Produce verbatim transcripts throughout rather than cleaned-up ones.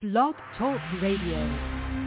Blog Talk Radio.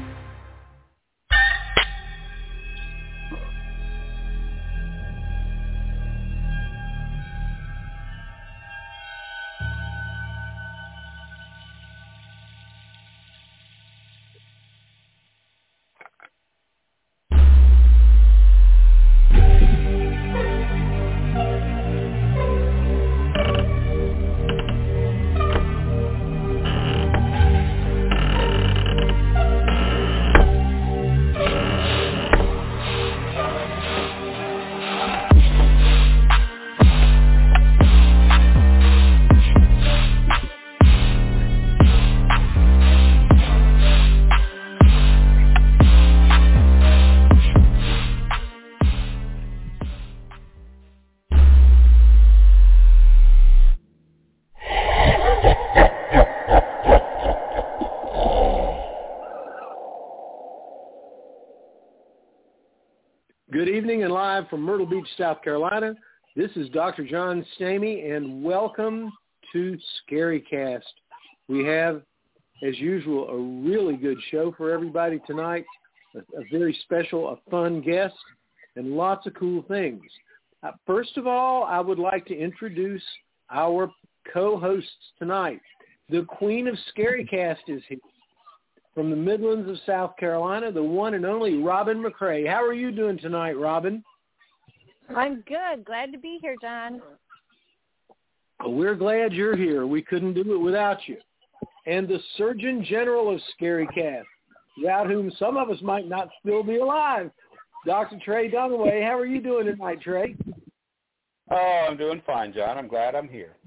Good evening and live from Myrtle Beach, South Carolina. This is Doctor John Stamey, and welcome to Scarycast. We have, as usual, a really good show for everybody tonight, a, a very special, a fun guest, and lots of cool things. Uh, first of all, I would like to introduce our co-hosts tonight. The Queen of Scarycast is here. From the Midlands of South Carolina, the one and only Robin McCrae. How are you doing tonight, Robin? I'm good. Glad to be here, John. Well, we're glad you're here. We couldn't do it without you. And the Surgeon General of Scarycast, without whom some of us might not still be alive, Doctor Trey Dunaway. How are you doing tonight, Trey? Oh, I'm doing fine, John. I'm glad I'm here.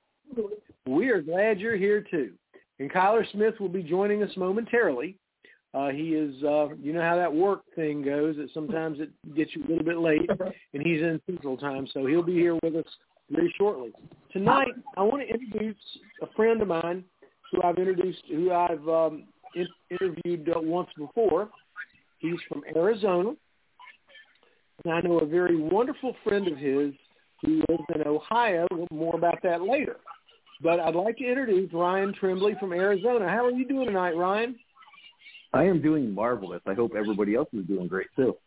We are glad you're here, too. And Kyler Smith will be joining us momentarily. Uh, he is, uh, you know how that work thing goes, that sometimes it gets you a little bit late, and he's in Central Time, so he'll be here with us very shortly. Tonight, I want to introduce a friend of mine who I've introduced, who I've um, in- interviewed uh, once before. He's from Arizona, and I know a very wonderful friend of his who lives in Ohio. More about that later. But I'd like to introduce Ryan Tremblay from Arizona. How are you doing tonight, Ryan? I am doing marvelous. I hope everybody else is doing great, too.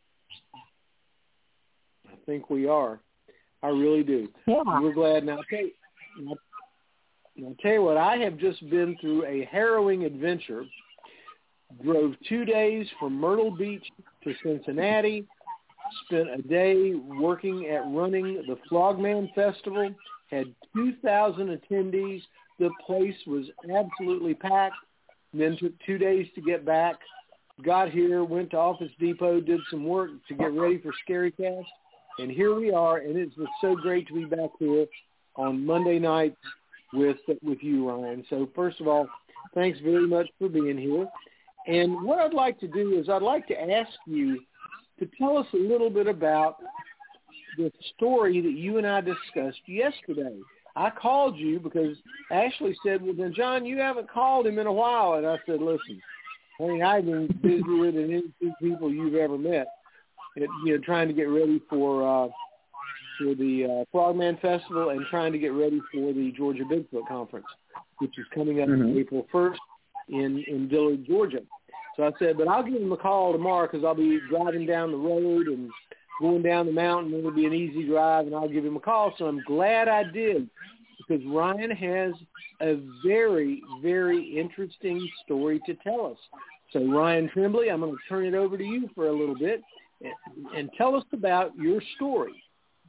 I think we are. I really do. Yeah. We're glad. Now, okay, now, I'll tell you what, I have just been through a harrowing adventure. Drove two days from Myrtle Beach to Cincinnati, spent a day working at running the Frogman Festival, had two thousand attendees. The place was absolutely packed. And then took two days to get back. Got here, went to Office Depot, did some work to get ready for Scarycast. And here we are, and it's so great to be back here on Monday night with with you, Ryan. So first of all, thanks very much for being here. And what I'd like to do is I'd like to ask you to tell us a little bit about the story that you and I discussed yesterday. I called you because Ashley said, well, then, John, you haven't called him in a while. And I said, listen, I mean, I've been busier than any two people you've ever met, it, you know, trying to get ready for uh, for the uh, Frogman Festival and trying to get ready for the Georgia Bigfoot Conference, which is coming up mm-hmm. April first in, in Dillard, Georgia. So I said, but I'll give him a call tomorrow because I'll be driving down the road and going down the mountain. It'll be an easy drive, and I'll give him a call. So I'm glad I did, because Ryan has a very, very interesting story to tell us. So Ryan Tremblay, I'm going to turn it over to you for a little bit and, and tell us about your story.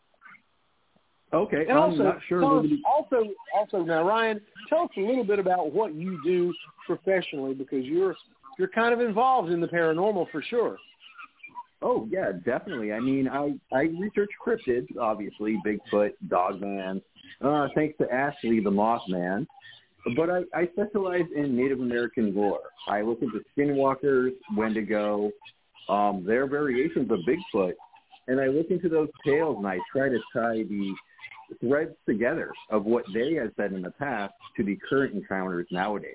Okay, and I'm also, not sure. Us, also, also now, Ryan, tell us a little bit about what you do professionally, because you're you're kind of involved in the paranormal for sure. Oh, yeah, definitely. I mean, I, I research cryptids, obviously, Bigfoot, Dogman, uh, thanks to Ashley, the Mothman. But I, I specialize in Native American lore. I look into skinwalkers, Wendigo, um, their variations of Bigfoot, and I look into those tales and I try to tie the threads together of what they have said in the past to the current encounters nowadays.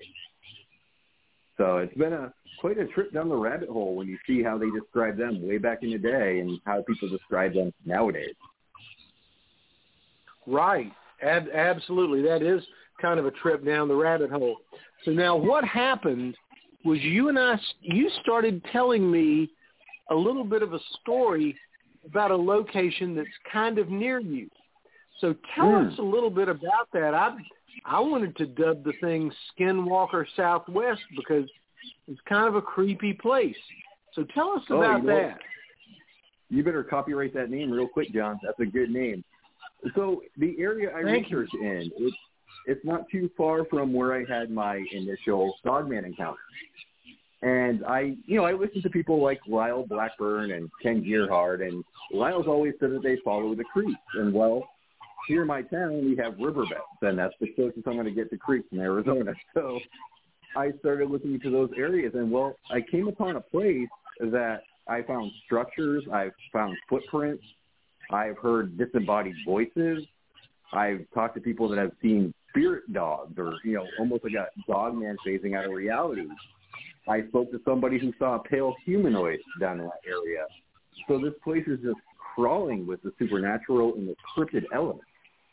So it's been a quite a trip down the rabbit hole when you see how they describe them way back in the day and how people describe them nowadays. Right. Ab- absolutely. That is kind of a trip down the rabbit hole. So now what happened was you and I, you started telling me a little bit of a story about a location that's kind of near you. So tell mm. us a little bit about that. I I wanted to dub the thing Skinwalker Southwest because it's kind of a creepy place. So tell us oh, about you know, that. You better copyright that name real quick, John. That's a good name. So the area I Thank research you. in, it's, it's not too far from where I had my initial Dogman encounter. And I, you know, I listen to people like Lyle Blackburn and Ken Gerhard, and Lyle's always said that they follow the creeks. And, well, here in my town, we have riverbeds, and that's the closest I'm going to get to creeks in Arizona. So I started looking into those areas, and, well, I came upon a place that I found structures, I've found footprints, I've heard disembodied voices, I've talked to people that have seen spirit dogs or, you know, almost like a dog man phasing out of reality. I spoke to somebody who saw a pale humanoid down in that area. So this place is just crawling with the supernatural and the cryptid elements.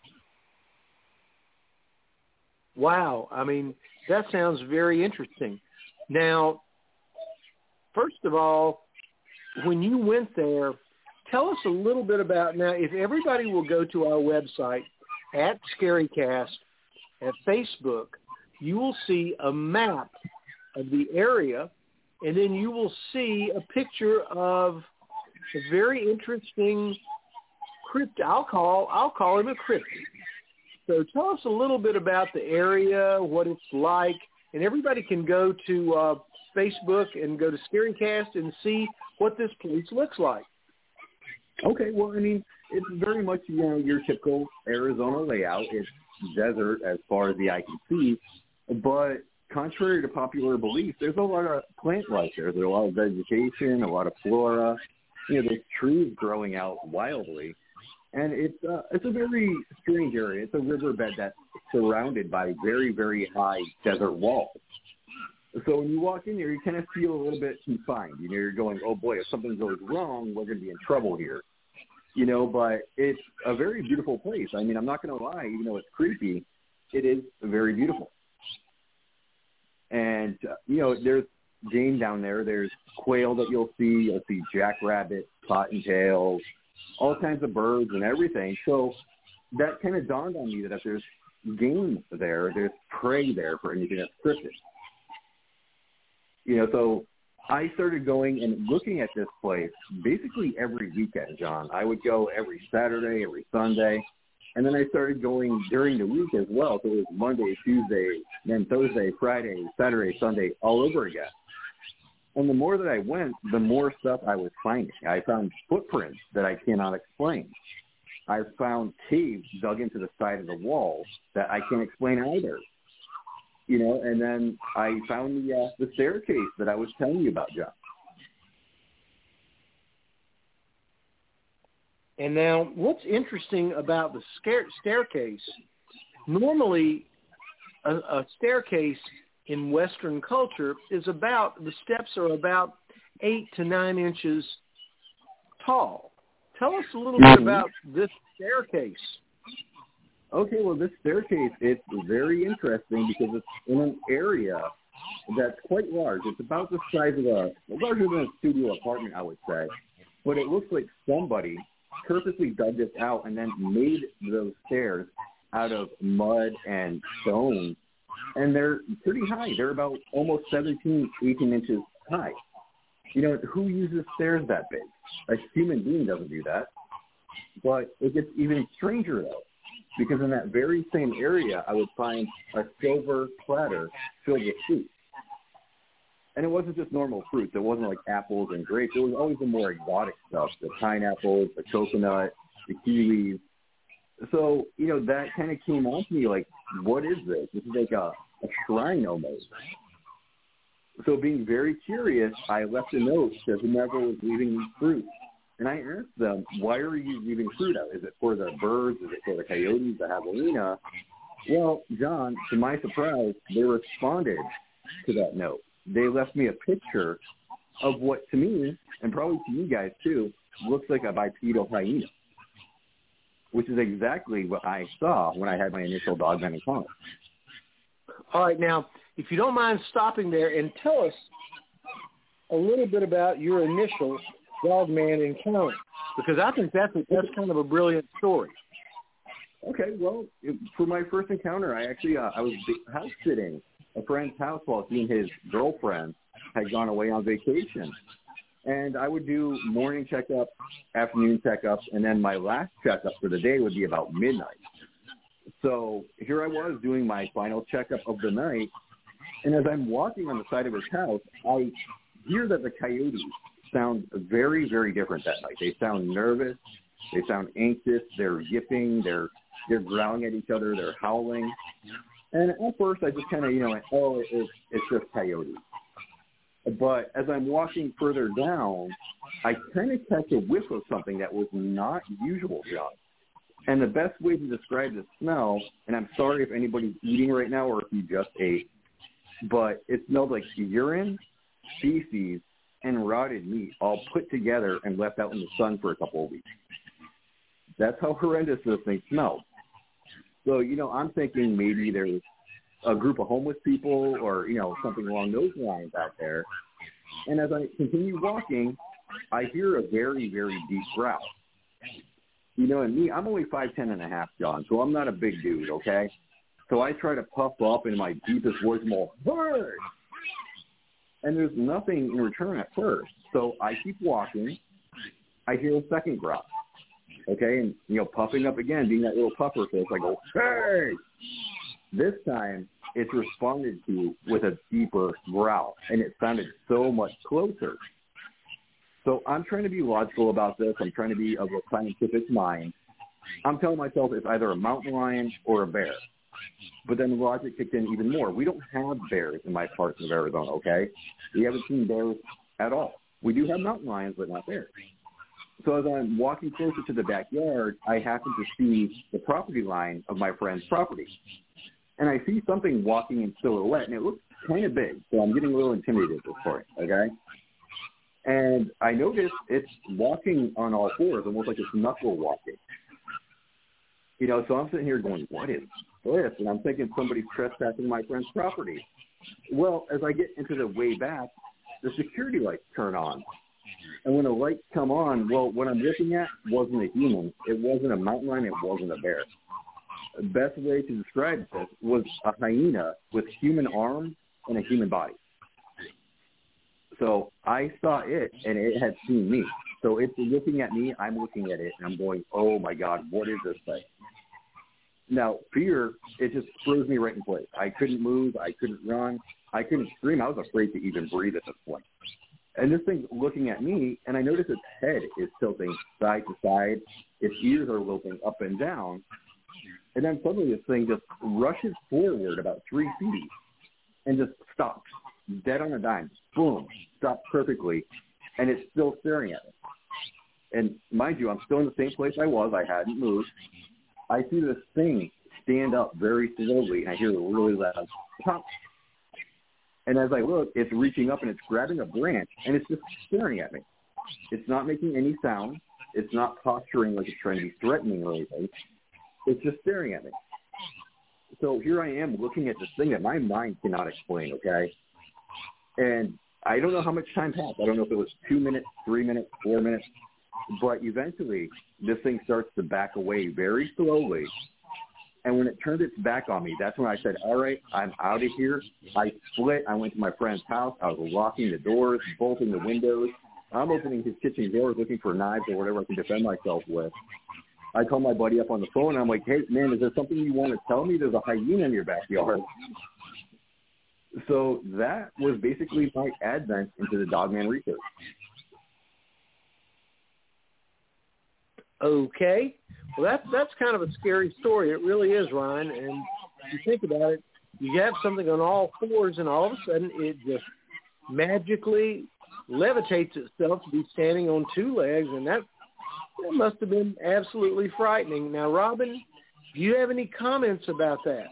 Wow. I mean, that sounds very interesting. Now, first of all, when you went there, tell us a little bit about, now, if everybody will go to our website at ScaryCast at Facebook, you will see a map of the area, and then you will see a picture of a very interesting crypt. I'll call I'll call him a cryptid. So tell us a little bit about the area, what it's like, and everybody can go to uh, Facebook and go to ScaryCast and see what this place looks like. Okay, well, I mean, it's very much, you know, your typical Arizona layout. It's desert as far as the eye can see, but contrary to popular belief, there's a lot of plant life there. There's a lot of vegetation, a lot of flora. You know, there's trees growing out wildly. And it's uh, it's a very strange area. It's a riverbed that's surrounded by very, very high desert walls. So when you walk in there, you kind of feel a little bit confined. You know, you're going, oh, boy, if something goes wrong, we're going to be in trouble here. You know, but it's a very beautiful place. I mean, I'm not going to lie, even though it's creepy, it is very beautiful. And, uh, you know, there's game down there. There's quail that you'll see. You'll see jackrabbits, cottontails, all kinds of birds and everything. So that kind of dawned on me that if there's game there, there's prey there for anything that's cryptid. You know, so I started going and looking at this place basically every weekend, John. I would go every Saturday, every Sunday. And then I started going during the week as well. So it was Monday, Tuesday, then Thursday, Friday, Saturday, Sunday, all over again. And the more that I went, the more stuff I was finding. I found footprints that I cannot explain. I found caves dug into the side of the wall that I can't explain either. You know, and then I found the, uh, the staircase that I was telling you about, John. And now, what's interesting about the scare- staircase, normally a, a staircase in Western culture is about, the steps are about eight to nine inches tall. Tell us a little mm-hmm. bit about this staircase. Okay, well, this staircase, it's very interesting because it's in an area that's quite large. It's about the size of a, larger than a studio apartment, I would say. But it looks like somebody purposely dug this out and then made those stairs out of mud and stone. And they're pretty high. They're about almost seventeen, eighteen inches high. You know, who uses stairs that big? A human being doesn't do that. But it gets even stranger, though, because in that very same area, I would find a silver platter filled with fruit. And it wasn't just normal fruits. It wasn't like apples and grapes. It was always the more exotic stuff, the pineapples, the coconut, the kiwis. So, you know, that kind of came on to me like, what is this? This is like a, a shrine almost. So being very curious, I left a note to whomever was leaving these fruits. And I asked them, why are you leaving fruit out? Is it for the birds? Is it for the coyotes, the javelina? Well, John, to my surprise, they responded to that note. They left me a picture of what, to me, and probably to you guys too, looks like a bipedal hyena, which is exactly what I saw when I had my initial Dogman encounter. All right, now, if you don't mind stopping there and tell us a little bit about your initial Dogman encounter, because I think that's a, that's kind of a brilliant story. Okay, well, for my first encounter, I actually uh, I was house sitting a friend's house while he and his girlfriend had gone away on vacation. And I would do morning checkups, afternoon checkups, and then my last checkup for the day would be about midnight. So here I was doing my final checkup of the night, and as I'm walking on the side of his house, I hear that the coyotes sound very, very different that night. They sound nervous. They sound anxious. They're yipping. They're they're growling at each other. They're howling. And at first, I just kind of, you know, went, oh, it's, it's just coyotes. But as I'm walking further down, I kind of catch a whiff of something that was not usual, John. And the best way to describe the smell, and I'm sorry if anybody's eating right now or if you just ate, but it smelled like urine, feces, and rotted meat all put together and left out in the sun for a couple of weeks. That's how horrendous this thing smelled. So, you know, I'm thinking maybe there's a group of homeless people or, you know, something along those lines out there. And as I continue walking, I hear a very, very deep growl. You know, and me, I'm only five ten and a half, John, so I'm not a big dude, okay? So I try to puff up in my deepest voice, more, bird! And there's nothing in return at first. So I keep walking. I hear a second growl, okay? And, you know, puffing up again, being that little puffer face, I go, hey! This time, it's responded to with a deeper growl, and it sounded so much closer. So I'm trying to be logical about this. I'm trying to be of a scientific mind. I'm telling myself it's either a mountain lion or a bear. But then logic kicked in even more. We don't have bears in my parts of Arizona, okay? We haven't seen bears at all. We do have mountain lions, but not bears. So as I'm walking closer to the backyard, I happen to see the property line of my friend's property. And I see something walking in silhouette, and it looks kind of big. So I'm getting a little intimidated at this point, okay? And I notice it's walking on all fours, almost like it's knuckle walking. You know, so I'm sitting here going, what is this? And I'm thinking somebody's trespassing my friend's property. Well, as I get into the way back, the security lights turn on. And when the lights come on, well, what I'm looking at wasn't a human. It wasn't a mountain lion. It wasn't a bear. The best way to describe this was a hyena with human arms and a human body. So I saw it, and it had seen me. So it's looking at me, I'm looking at it, and I'm going, oh, my God, what is this thing? Now, fear, it just froze me right in place. I couldn't move. I couldn't run. I couldn't scream. I was afraid to even breathe at this point. And this thing's looking at me, and I notice its head is tilting side to side. Its ears are loping up and down. And then suddenly this thing just rushes forward about three feet and just stops, dead on a dime. Boom, stops perfectly, and it's still staring at me. And mind you, I'm still in the same place I was. I hadn't moved. I see this thing stand up very slowly, and I hear a really loud pop. And as I look, it's reaching up, and it's grabbing a branch, and it's just staring at me. It's not making any sound. It's not posturing like it's trying to be threatening or anything. It's just staring at me. So here I am looking at this thing that my mind cannot explain, okay? And I don't know how much time passed. I don't know if it was two minutes, three minutes, four minutes. But eventually, this thing starts to back away very slowly. And when it turned its back on me, that's when I said, all right, I'm out of here. I split. I went to my friend's house. I was locking the doors, bolting the windows. I'm opening his kitchen doors looking for knives or whatever I can defend myself with. I call my buddy up on the phone, and I'm like, hey, man, is there something you want to tell me? There's a hyena in your backyard. So that was basically my advent into the Dogman research. Okay. Well, that's, that's kind of a scary story. It really is, Ryan. And if you think about it, you have something on all fours, and all of a sudden it just magically levitates itself to be standing on two legs, and that, that must have been absolutely frightening. Now, Robin, do you have any comments about that?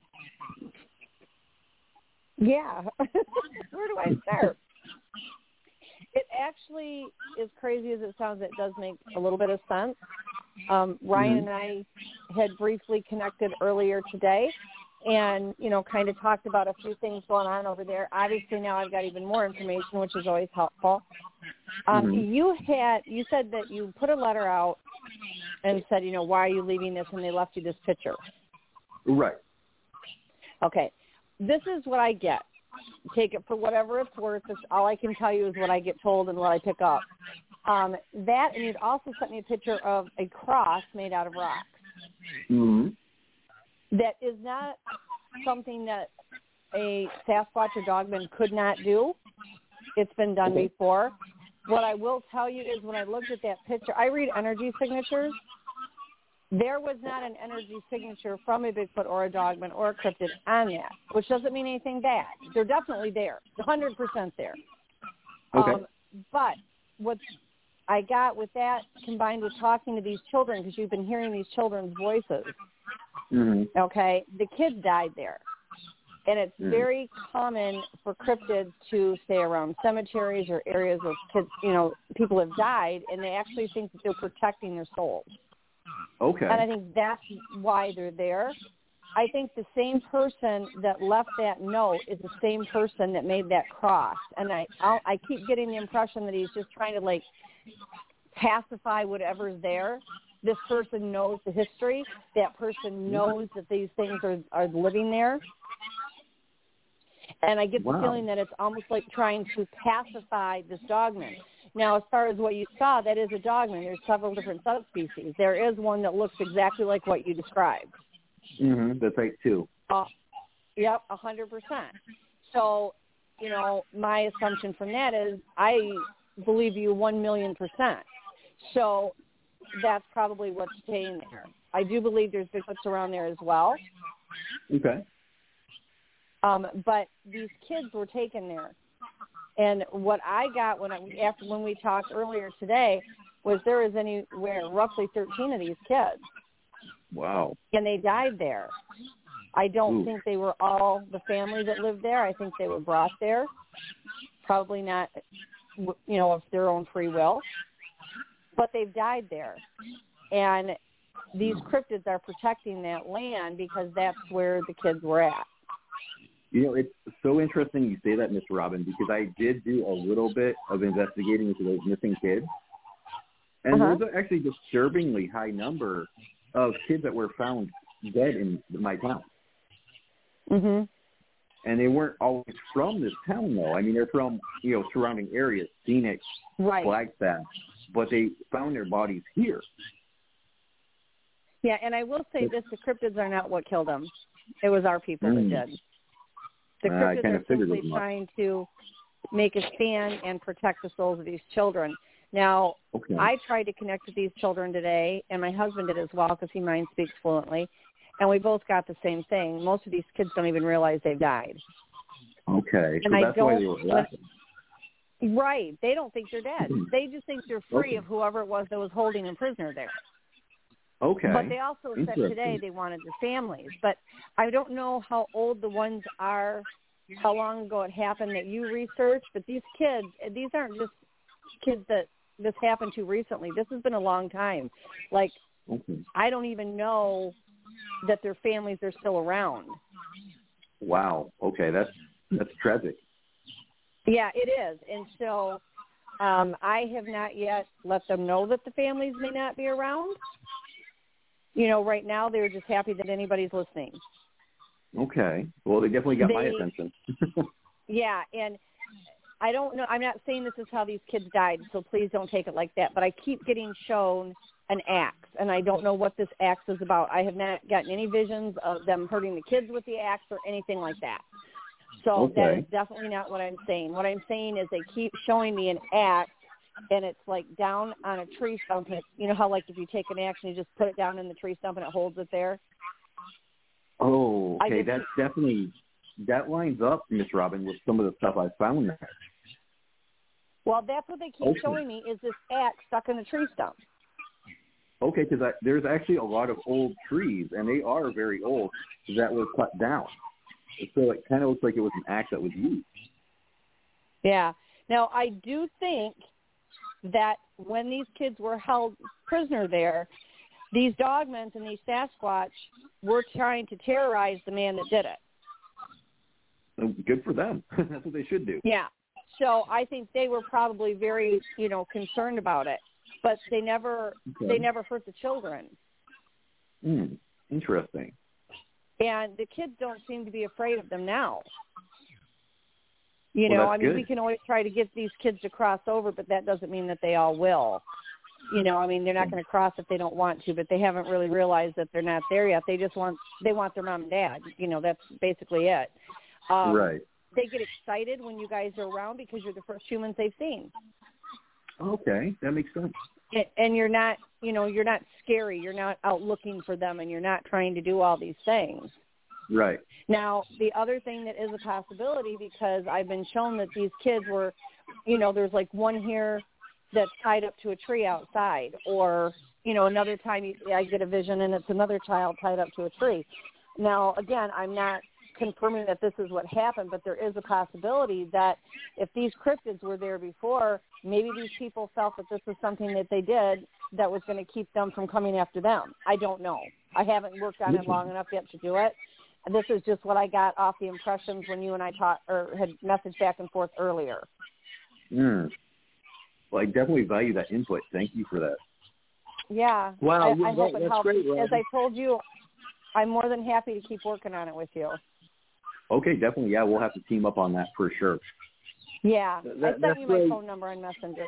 Yeah. Where do I start? It actually, as crazy as it sounds, it does make a little bit of sense. Um, Ryan mm-hmm. and I had briefly connected earlier today, and, you know, kind of talked about a few things going on over there. Obviously now I've got even more information, which is always helpful. Um, Mhm. You had, you said that you put a letter out and said, you know, why are you leaving this? And they left you this picture. Right. Okay. This is what I get. Take it for whatever it's worth. It's, all I can tell you is what I get told and what I pick up. Um, that, and you'd also sent me a picture of a cross made out of rocks. Mm-hmm. That is not something that a Sasquatch or Dogman could not do. It's been done Okay. before. What I will tell you is when I looked at that picture, I read energy signatures. There was not an energy signature from a Bigfoot or a Dogman or a cryptid on that, which doesn't mean anything bad. They're definitely there, one hundred percent there. Okay. Um, but what I got with that combined with talking to these children, because you've been hearing these children's voices, Mm-hmm. okay, the kids died there. And it's Mm. very common for cryptids to stay around cemeteries or areas where kids, you know, people have died, and they actually think that they're protecting their souls. Okay. And I think that's why they're there. I think the same person that left that note is the same person that made that cross. And I I'll, I keep getting the impression that he's just trying to, like, pacify whatever's there. This person knows the history. That person knows that these things are, are living there. And I get the Wow. feeling that it's almost like trying to pacify this dogman. Now, as far as what you saw, that is a dogman. There's several different subspecies. There is one that looks exactly like what you described. Mm-hmm. That's right, too. Uh, yep, one hundred percent. So, you know, my assumption from that is I believe you one million percent. So that's probably what's staying there. I do believe there's Bigfoots around there as well. Okay. Um, but these kids were taken there. And what I got when I, after when we talked earlier today was there was anywhere roughly thirteen of these kids. Wow. And they died there. I don't Ooh. think they were all the family that lived there. I think they were brought there. Probably not, you know, of their own free will. But they've died there. And these cryptids are protecting that land because that's where the kids were at. You know, it's so interesting you say that, Mister Robin, because I did do a little bit of investigating into those missing kids. And Uh-huh. there's actually a disturbingly high number of kids that were found dead in my town. Mhm. And they weren't always from this town, though. I mean, they're from, you know, surrounding areas, Phoenix, Right. Flagstaff, but they found their bodies here. Yeah, and I will say this, the cryptids are not what killed them. It was our people Mm. that did. The Uh, I cryptids kinda are figured simply as much. trying to make a stand and protect the souls of these children. Now, Okay. I tried to connect with these children today, and my husband did as well because he mind speaks fluently, and we both got the same thing. Most of these kids don't even realize they've died. Okay. So And I that's why don't- they were laughing. Right. They don't think they're dead. They just think they're free Okay. of whoever it was that was holding them prisoner there. Okay. But they also said Interesting. today they wanted the families. But I don't know how old the ones are, how long ago it happened that you researched. But these kids, these aren't just kids that this happened to recently. This has been a long time. Like, Okay. I don't even know that their families are still around. Wow. Okay. That's that's tragic. Yeah, it is. And so um, I have not yet let them know that the families may not be around. You know, right now they're just happy that anybody's listening. Okay. Well, they definitely got my They- attention. Yeah, and I don't know. I'm not saying this is how these kids died, so please don't take it like that. But I keep getting shown an axe, and I don't know what this axe is about. I have not gotten any visions of them hurting the kids with the axe or anything like that. So that Okay. is definitely not what I'm saying. What I'm saying is they keep showing me an axe, and it's like down on a tree stump. And it, you know how, like, if you take an axe and you just put it down in the tree stump and it holds it there? Oh, I okay. just- That's definitely that lines up, Miss Robin, with some of the stuff I found there. Well, that's what they keep Okay. showing me is this axe stuck in a tree stump. Okay, because there's actually a lot of old trees, and they are very old, that were cut down. So it kind of looks like it was an axe that was used. Yeah. Now, I do think that when these kids were held prisoner there, these dogmen and these Sasquatch were trying to terrorize the man that did it. Good for them. That's what they should do. Yeah. So I think they were probably very, you know, concerned about it, but they never, okay. they never hurt the children. Mm, interesting. And the kids don't seem to be afraid of them now. You well, know, I mean, good. we can always try to get these kids to cross over, but that doesn't mean that they all will. You know, I mean, they're not going to cross if they don't want to, but they haven't really realized that they're not there yet. They just want, they want their mom and dad. You know, that's basically it. Um, right. They get excited when you guys are around because you're the first humans they've seen. Okay, that makes sense. And, and you're not, you know, you're not scary. You're not out looking for them, and you're not trying to do all these things. Right. Now, the other thing that is a possibility, because I've been shown that these kids were, you know, there's like one here that's tied up to a tree outside, or, you know, another time you, I get a vision and it's another child tied up to a tree. Now, again, I'm not confirming that this is what happened, but there is a possibility that if these cryptids were there before, maybe these people felt that this was something that they did that was going to keep them from coming after them. I don't know. I haven't worked on it long enough yet to do it. This is just what I got off the impressions when you and I talked or had messaged back and forth earlier. Mm. Well, I definitely value that input. Thank you for that. Yeah. Wow, I, I that, hope it that's helps. great, Robin. As I told you, I'm more than happy to keep working on it with you. Okay, definitely. Yeah, we'll have to team up on that for sure. Yeah. That, I sent you my great. phone number on Messenger.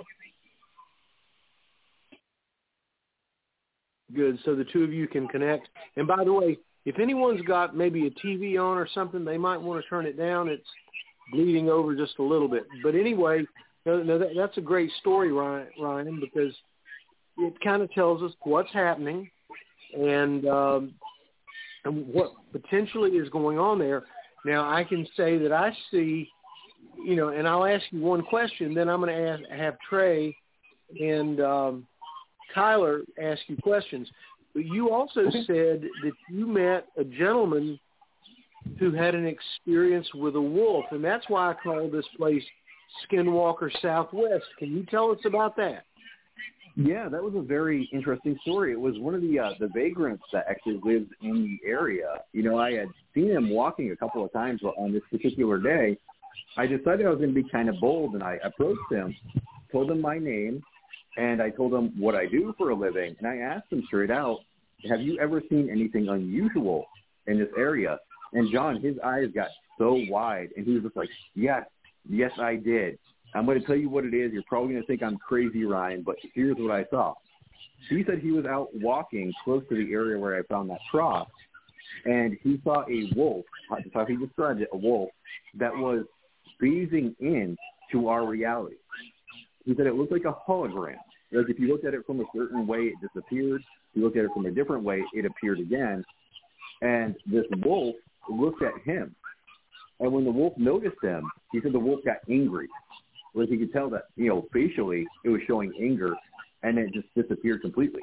Good, so the two of you can connect. And by the way, if anyone's got maybe a T V on or something, they might want to turn it down. It's bleeding over just a little bit. But anyway, no, no, that, that's a great story, Ryan, Ryan, because it kind of tells us what's happening and, um, and what potentially is going on there. Now, I can say that I see, you know, and I'll ask you one question, then I'm going to ask, have Trey and um, Kyler ask you questions. But you also said that you met a gentleman who had an experience with a wolf, and that's why I called this place Skinwalker Southwest. Can you tell us about that? Yeah, that was a very interesting story. It was one of the uh, the vagrants that actually lives in the area. You know, I had seen him walking a couple of times on this particular day. I decided I was going to be kind of bold, and I approached him, told him my name, and I told him what I do for a living. And I asked him straight out, have you ever seen anything unusual in this area? And John, his eyes got so wide, and he was just like, yes, yes, I did. I'm going to tell you what it is. You're probably going to think I'm crazy, Ryan, but here's what I saw. He said he was out walking close to the area where I found that cross, and he saw a wolf, that's how he described it, a wolf, that was phasing in to our reality. He said it looked like a hologram. Like if you looked at it from a certain way, it disappeared. If you looked at it from a different way, it appeared again. And this wolf looked at him. And when the wolf noticed him, he said the wolf got angry. Like you could tell that, you know, facially it was showing anger, and it just disappeared completely.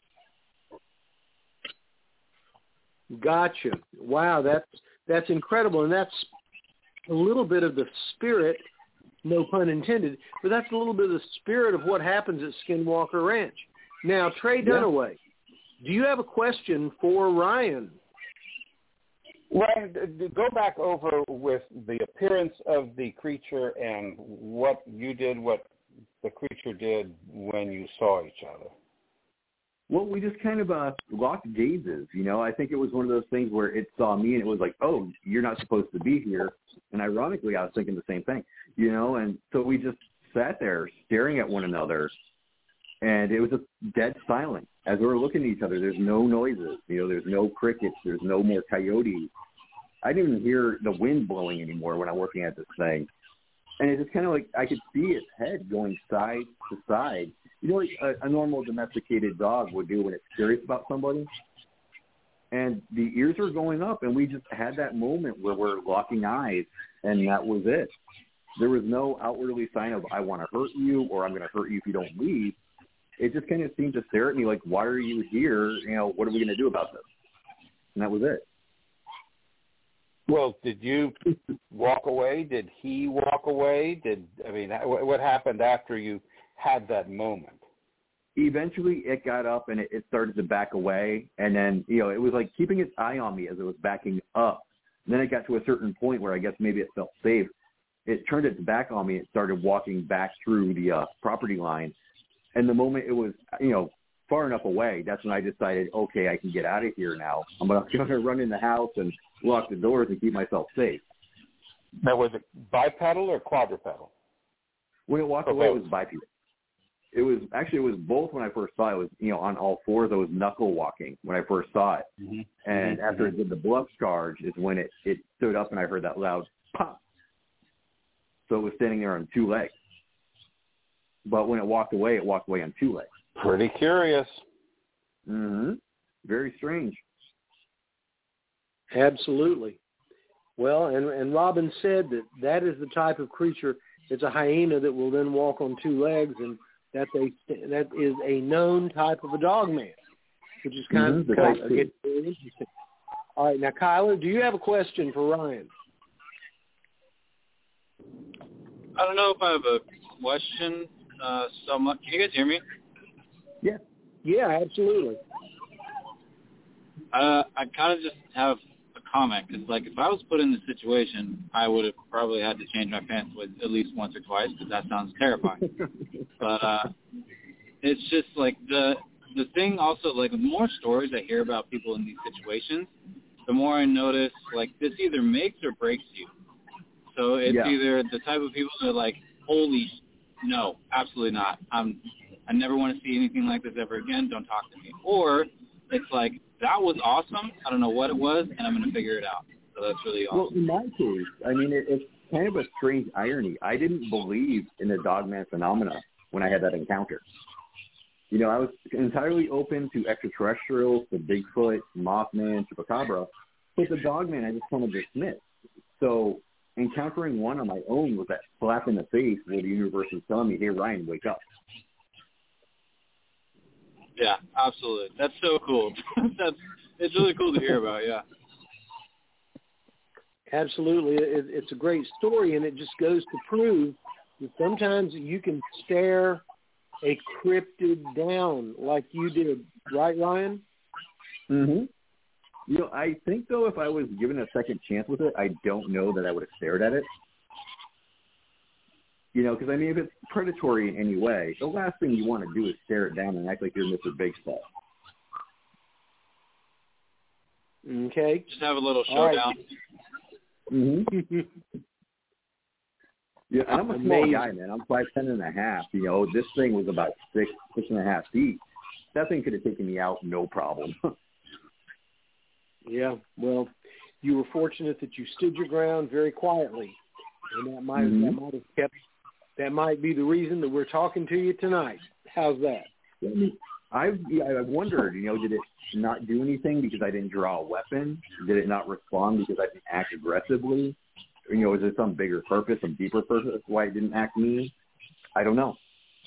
Gotcha. Wow, that's that's incredible, and that's a little bit of the spirit, no pun intended, but that's a little bit of the spirit of what happens at Skinwalker Ranch. Now, Trey Dunaway, yeah. Do you have a question for Ryan? Ryan, go back over with the appearance of the creature and what you did, what the creature did when you saw each other. Well, we just kind of uh, locked gazes, you know. I think it was one of those things where it saw me and it was like, oh, you're not supposed to be here. And ironically, I was thinking the same thing, you know. And so we just sat there staring at one another, and it was just dead silent. As we were looking at each other, there's no noises, you know, there's no crickets, there's no more coyotes. I didn't even hear the wind blowing anymore when I'm looking at this thing. And it's just kind of like I could see its head going side to side. You know, like a, a normal domesticated dog would do when it's curious about somebody. And the ears were going up, and we just had that moment where we're locking eyes, and that was it. There was no outwardly sign of, I want to hurt you, or I'm going to hurt you if you don't leave. It just kind of seemed to stare at me like, why are you here? You know, what are we going to do about this? And that was it. Well, did you walk away? Did he walk away? Did I mean, what happened after you had that moment? eventually it got up and it, it started to back away. And then, you know, it was like keeping its eye on me as it was backing up. And then it got to a certain point where I guess maybe it felt safe. It turned its back on me. It started walking back through the uh, property line. And the moment it was, you know, far enough away, that's when I decided, okay, I can get out of here now. I'm going to run in the house and lock the doors and keep myself safe. Now, was it bipedal or quadrupedal? When it walked Or away, both? it was bipedal. It was actually it was both when I first saw it. It was, you know, on all fours. I was knuckle walking when I first saw it, Mm-hmm. and mm-hmm. after it did the bluff charge is when it it stood up and I heard that loud pop. So it was standing there on two legs. But when it walked away, it walked away on two legs. Pretty curious. Mm-hmm. Very strange. Absolutely. Well, and, and Robin said that that is the type of creature. It's a hyena that will then walk on two legs, and that's a that is a known type of a dog man, which is kind Mm-hmm. of kind of very interesting. All right, now Kyler, do you have a question for Ryan? I don't know if I have a question. Uh, so much. Can you guys hear me? Yeah. Yeah, absolutely. Uh, I kind of just have a comment because, like, if I was put in this situation, I would have probably had to change my pants with at least once or twice because that sounds terrifying. But uh, it's just like the the thing. Also, like, the more stories I hear about people in these situations, the more I notice like this either makes or breaks you. So it's Yeah. either the type of people that are like, holy, no, absolutely not. I'm, I never want to see anything like this ever again. Don't talk to me. Or it's like, that was awesome. I don't know what it was, and I'm going to figure it out. So that's really awesome. Well, in my case, I mean, it, it's kind of a strange irony. I didn't believe in the dogman phenomena when I had that encounter. You know, I was entirely open to extraterrestrials, to Bigfoot, Mothman, Chupacabra, but the dogman I just kind of dismissed. So encountering one on my own was that slap in the face where the universe is telling me, hey, Ryan, wake up. Yeah, absolutely. That's so cool. That's it's really cool to hear about, yeah. Absolutely. It, it's a great story, and it just goes to prove that sometimes you can stare a cryptid down like you did. Right, Ryan? Mm-hmm. You know, I think, though, if I was given a second chance with it, I don't know that I would have stared at it. You know, because, I mean, if it's predatory in any way, the last thing you want to do is stare it down and act like you're Mister Big Stuff. Okay. Just have a little All right. showdown. Mm-hmm. Yeah, and I'm a small Amazing. guy, man. I'm five ten and a half. You know, this thing was about six, six and a half feet. That thing could have taken me out, no problem. Yeah, well, you were fortunate that you stood your ground very quietly, and that might Mm-hmm. that might have kept that might be the reason that we're talking to you tonight. How's that? I've yeah, I've wondered, you know, did it not do anything because I didn't draw a weapon? Did it not respond because I didn't act aggressively? You know, is there some bigger purpose, some deeper purpose why it didn't act mean? I don't know.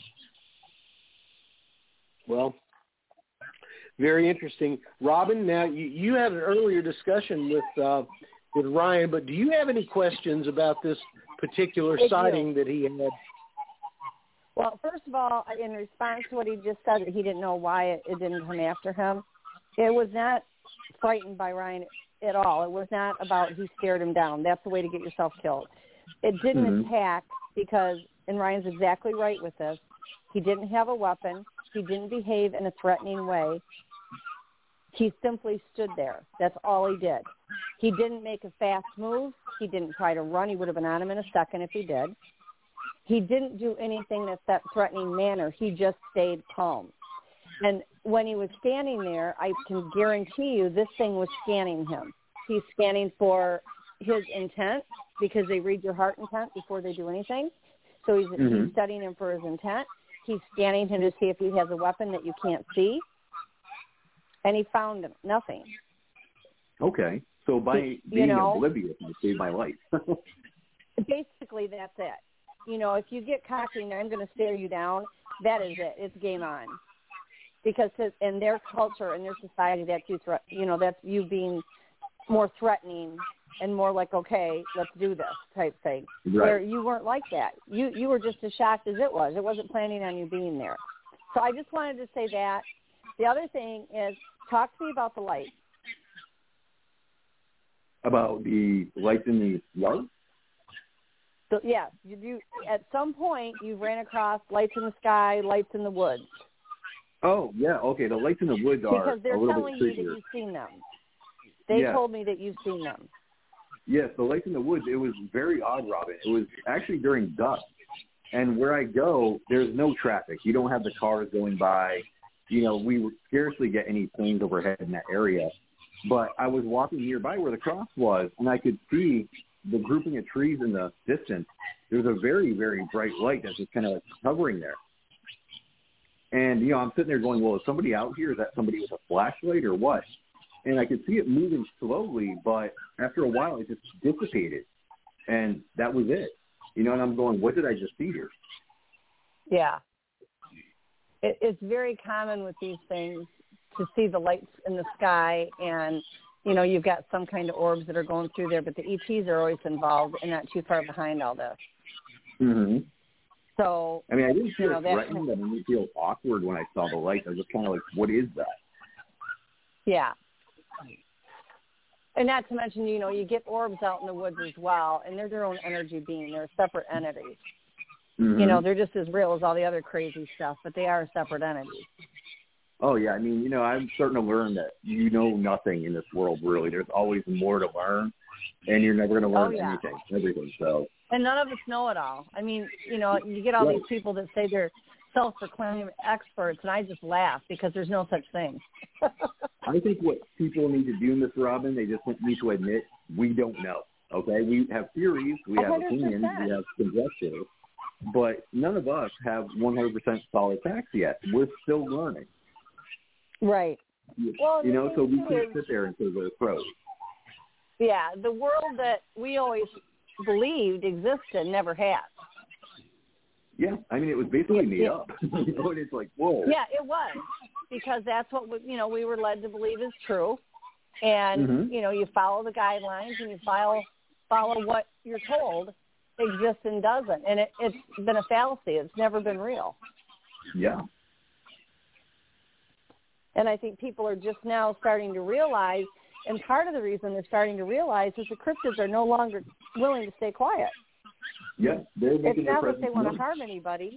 Well, very interesting. Robin, now you, you had an earlier discussion with uh, with Ryan, but do you have any questions about this particular I do. sighting that he had? Well, first of all, in response to what he just said, that he didn't know why it, it didn't come after him, it was not frightened by Ryan at all. It was not about he scared him down. That's the way to get yourself killed. It didn't Mm-hmm. attack because, and Ryan's exactly right with this, he didn't have a weapon. He didn't behave in a threatening way. He simply stood there. That's all he did. He didn't make a fast move. He didn't try to run. He would have been on him in a second if he did. He didn't do anything that's that threatening manner. He just stayed calm. And when he was standing there, I can guarantee you this thing was scanning him. He's scanning for his intent because they read your heart intent before they do anything. So he's, Mm-hmm. he's studying him for his intent. He's scanning him to see if he has a weapon that you can't see. And he found him. Nothing. Okay. So by You being know- oblivious, I saved my life. Basically, that's it. You know, if you get cocky and I'm going to stare you down, that is it. It's game on. Because in their culture, in their society, that's you, thre- you know, that's you being more threatening and more like, okay, let's do this type thing. Right. Where you weren't like that. You you were just as shocked as it was. It wasn't planning on you being there. So I just wanted to say that. The other thing is, talk to me about the lights. About the lights in the yard? So, yeah, you, you, at some point you ran across lights in the sky, lights in the woods. Oh, yeah, okay. The lights in the woods are because they're a little telling bit you that creepier. you've seen them. They Yeah. told me that you've seen them. Yes, the lights in the woods, it was very odd, Robin. It was actually during dusk. And where I go, there's no traffic. You don't have the cars going by. You know, we would scarcely get any planes overhead in that area. But I was walking nearby where the cross was, and I could see the grouping of trees in the distance. There's a very, very bright light that's just kind of like hovering there. And, you know, I'm sitting there going, well, is somebody out here? Is that somebody with a flashlight or what? And I could see it moving slowly, but after a while it just dissipated. And that was it. You know, and I'm going, what did I just see here? Yeah. It, it's very common with these things to see the lights in the sky, and, you know, you've got some kind of orbs that are going through there, but the E Ts are always involved and not too far behind all this. Mm-hmm. So, I mean, I didn't feel you know, that, threatened. I didn't feel awkward when I saw the lights. I was just kind of like, what is that? yeah. And not to mention, you know, you get orbs out in the woods as well, and they're their own energy being. They're separate entities. Mm-hmm. You know, they're just as real as all the other crazy stuff, but they are separate entities. Oh, yeah. I mean, you know, I'm starting to learn that you know nothing in this world, really. There's always more to learn, and you're never going to learn oh, yeah. anything, everything. So. And none of us know it all. I mean, you know, you get all right. these people that say they're self-proclaimed experts, and I just laugh because there's no such thing. I think what people need to do, Miss Robin, they just need to admit we don't know, okay? We have theories, we have one hundred percent. opinions, we have conjectures, but none of us have one hundred percent solid facts yet. We're still learning. Right. Well, you know, so we too can't is, sit there and say we're pros. Yeah, the world that we always believed existed never has. Yeah, I mean, it was basically made yeah. up. You know, and it's like, whoa. Yeah, it was, because that's what, we, you know, we were led to believe is true. And, Mm-hmm. you know, you follow the guidelines and you follow, follow what you're told exists and doesn't. And it, it's been a fallacy. It's never been real. Yeah. And I think people are just now starting to realize, and part of the reason they're starting to realize is the cryptids are no longer willing to stay quiet. Yeah, they're making It's their not that they presence want to known. harm anybody,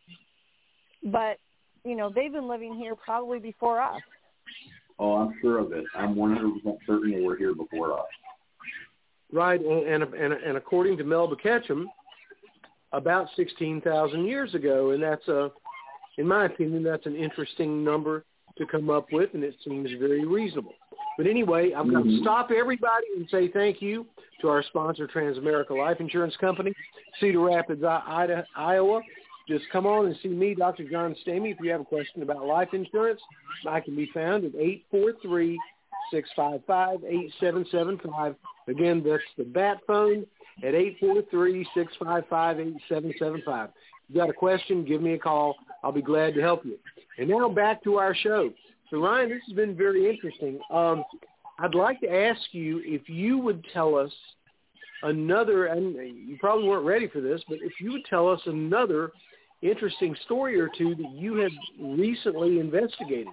but, you know, they've been living here probably before us. Oh, I'm sure of it. I'm one hundred percent certain they were here before us. Right, and, and, and, and according to Melba Ketchum, about sixteen thousand years ago, and that's, a, in my opinion, that's an interesting number to come up with, and it seems very reasonable. But anyway, I'm going to Mm-hmm. stop everybody and say thank you to our sponsor, Transamerica Life Insurance Company, Cedar Rapids, I- Iowa. Just come on and see me, Doctor John Stamey, if you have a question about life insurance. I can be found at eight four three, six five five, eight seven seven five. Again, that's the bat phone at eight four three, six five five, eight seven seven five. If you got a question, give me a call. I'll be glad to help you. And now back to our show. So, Ryan, this has been very interesting. Um, I'd like to ask you if you would tell us another, and you probably weren't ready for this, but if you would tell us another interesting story or two that you have recently investigated.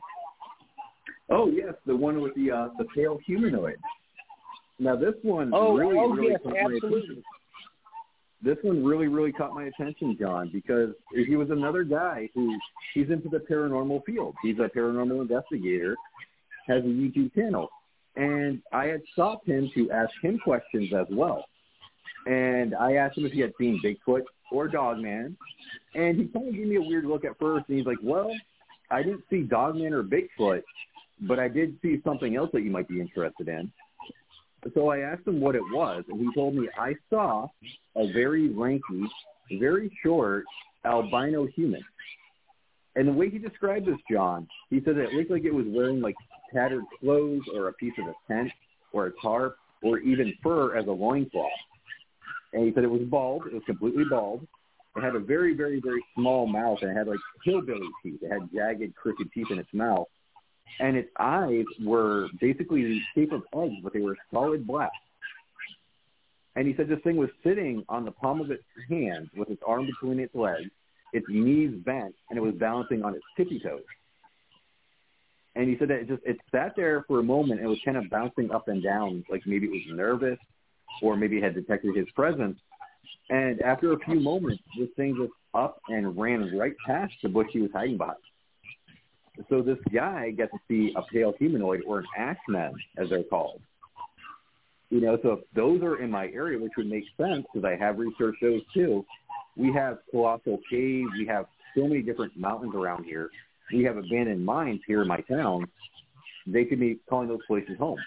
Oh, yes, the one with the uh, the pale humanoid. Now, this one Oh, really, oh really yes, caught my absolutely. attention. This one really, really caught my attention, John, because he was another guy who he's into the paranormal field. He's a paranormal investigator, has a YouTube channel. And I had stopped him to ask him questions as well. And I asked him if he had seen Bigfoot or Dogman. And he kind of gave me a weird look at first. And he's like, well, I didn't see Dogman or Bigfoot, but I did see something else that you might be interested in. So I asked him what it was, and he told me, I saw a very lanky, very short albino human. And the way he described this, John, he said that it looked like it was wearing like tattered clothes or a piece of a tent or a tarp or even fur as a loincloth. And he said it was bald. It was completely bald. It had a very, very, very small mouth, and it had like hillbilly teeth. It had jagged, crooked teeth in its mouth. And its eyes were basically the shape of eggs, but they were solid black. And he said this thing was sitting on the palm of its hand with its arm between its legs, its knees bent, and it was balancing on its tippy toes. And he said that it just it sat there for a moment and it was kind of bouncing up and down, like maybe it was nervous or maybe it had detected his presence. And after a few moments, this thing just up and ran right past the bush he was hiding behind. So this guy got to see a pale humanoid, or an axeman, as they're called. You know, so if those are in my area, which would make sense because I have researched those too. We have Colossal Cave. We have so many different mountains around here. We have abandoned mines here in my town. They could be calling those places home.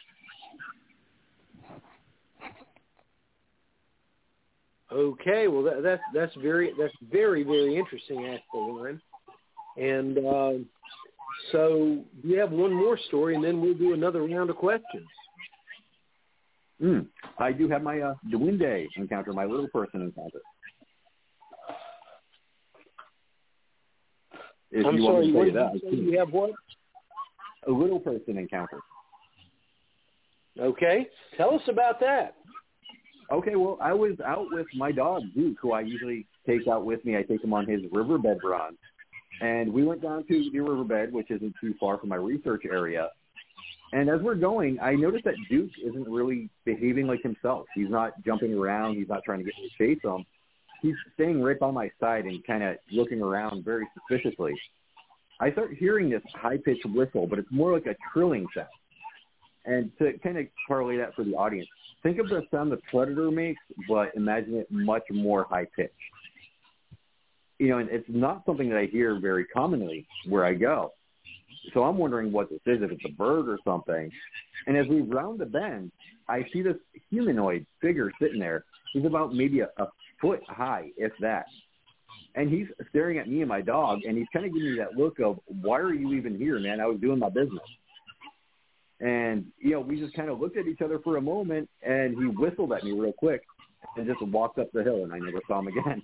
Okay, well that, that's that's very that's very very interesting, actually, Ryan. And uh, so we have one more story, and then we'll do another round of questions. Mm, I do have my uh, Duende encounter, my little person encounter. If I'm you sorry, want me to what say did you that, say you have what? A little person encounter. Okay, tell us about that. Okay, well, I was out with my dog, Duke, who I usually take out with me. I take him on his riverbed run. And we went down to the riverbed, which isn't too far from my research area. And as we're going, I noticed that Duke isn't really behaving like himself. He's not jumping around. He's not trying to get me to chase him. He's staying right by my side and kind of looking around very suspiciously. I start hearing this high-pitched whistle, but it's more like a trilling sound. And to kind of parlay that for the audience, think of the sound the Predator makes, but imagine it much more high-pitched. You know, and it's not something that I hear very commonly where I go. So I'm wondering what this is, if it's a bird or something. And as we round the bend, I see this humanoid figure sitting there. He's about maybe a, a foot high, if that. And he's staring at me and my dog, and he's kind of giving me that look of, why are you even here, man? I was doing my business. And, you know, we just kind of looked at each other for a moment, and he whistled at me real quick and just walked up the hill, and I never saw him again.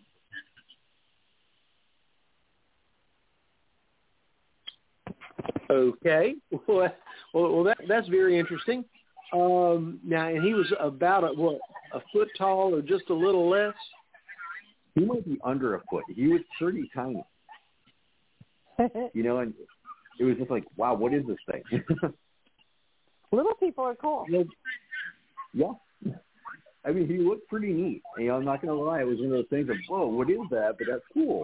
Okay, well, well, well that, that's very interesting. Um, now, and he was about a, what, a foot tall or just a little less? He might be under a foot. He was pretty tiny. You know, and it was just like, wow, what is this thing? Little people are cool. Yeah. I mean, he looked pretty neat. You know, I'm not going to lie. It was one of those things of, whoa, what is that? But that's cool.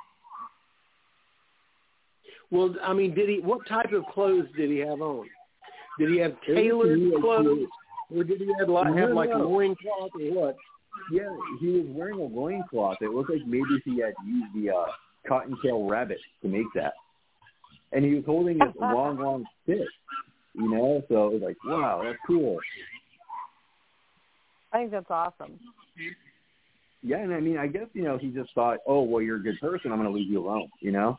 Well, I mean, did he? What type of clothes did he have on? Did he have tailored clothes, or did he have like, have like a loincloth or what? Yeah, he was wearing a loincloth. It looked like maybe he had used the uh, cottontail rabbit to make that. And he was holding this long, long stick, you know? So it was like, wow, that's cool. I think that's awesome. Yeah, and I mean, I guess, you know, he just thought, oh, well, you're a good person. I'm going to leave you alone, you know?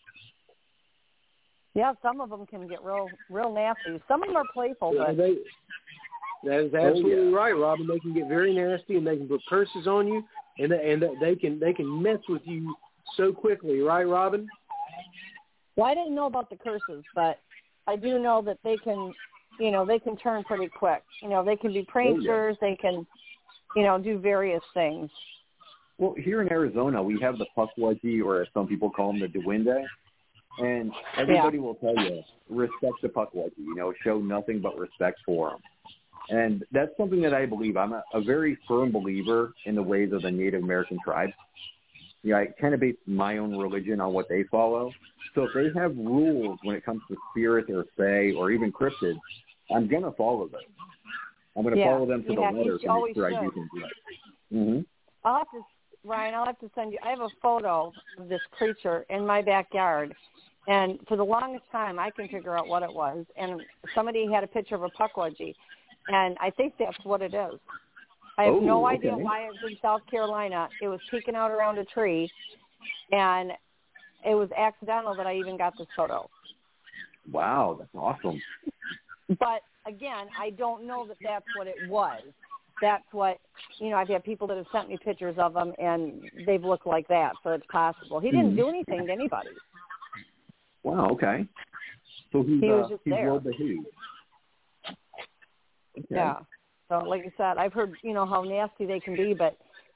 Yeah, some of them can get real, real nasty. Some of them are playful, Yeah, but they, that is absolutely oh, yeah. right, Robin. They can get very nasty, and they can put curses on you, and and they can they can mess with you so quickly, right, Robin? well, I didn't know about the curses, but I do know that they can, you know, they can turn pretty quick. You know, they can be pranksters. Oh, yeah. They can, you know, do various things. Well, here in Arizona, we have the Pukwudgie, or as some people call them, the Duende. And everybody yeah. will tell you, respect the Pukwudgie, you know, show nothing but respect for them. And that's something that I believe. I'm a, a very firm believer in the ways of the Native American tribes. You know, I kind of base my own religion on what they follow. So if they have rules when it comes to spirits or fae or even cryptids, I'm going to follow them. I'm going to yeah. follow them to yeah, the letter to make sure should. I do things right. Mm-hmm. I'll have to, Ryan, I'll have to send you, I have a photo of this creature in my backyard. And for the longest time, I can figure out what it was. And somebody had a picture of a Pukwudgie. And I think that's what it is. I have oh, no idea okay. why it was in South Carolina. It was peeking out around a tree. And it was accidental that I even got this photo. Wow, that's awesome. But, again, I don't know that that's what it was. That's what, you know, I've had people that have sent me pictures of them, and they've looked like that. So it's possible. He didn't mm-hmm. do anything to anybody. Wow, okay. So he's, he was uh, just he's there. well behaved. Okay. Yeah. So like I said, I've heard, you know, how nasty they can be, but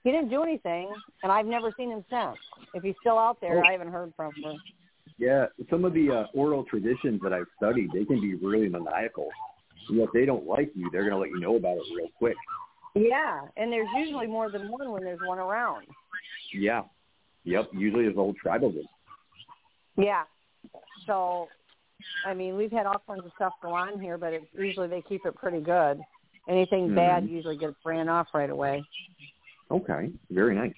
he didn't do anything, and I've never seen him since. If he's still out there, Oh. I haven't heard from him. Yeah, some of the uh, oral traditions that I've studied, they can be really maniacal. You know, if they don't like you, they're going to let you know about it real quick. Yeah, and there's usually more than one when there's one around. Yeah. Yep. Usually there's a whole tribe of them. Yeah. So, I mean, we've had all kinds of stuff go on here, but it, usually they keep it pretty good. Anything Mm-hmm. bad usually gets ran off right away. Okay. Very nice.